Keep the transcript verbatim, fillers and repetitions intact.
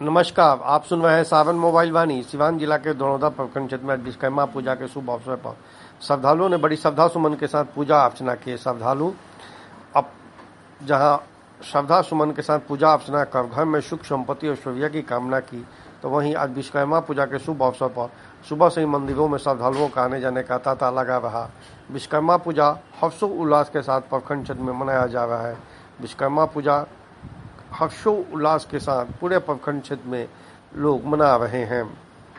नमस्कार, आप सुन रहे हैं सावन मोबाइल वाणी। सिवान जिला के दौड़ौदा प्रखंड क्षेत्र में विश्वकर्मा पूजा के शुभ अवसर पर श्रद्धालुओं ने बड़ी श्रद्धा सुमन के साथ पूजा अर्चना की। श्रद्धालु अब जहां श्रद्धा सुमन के साथ पूजा अर्चना कर घर में सुख संपत्ति और ऐश्वर्य की कामना की, तो वहीं आज विश्वकर्मा पूजा के शुभ अवसर पर सुबह से ही मंदिरों में श्रद्धालुओं का आने जाने का तांता लगा रहा। विश्वकर्मा पूजा हर्षो उल्लास के साथ प्रखंड क्षेत्र में मनाया जा रहा है। विश्वकर्मा पूजा हर्षो उल्लास के साथ पूरे प्रखंड क्षेत्र में लोग मना रहे हैं।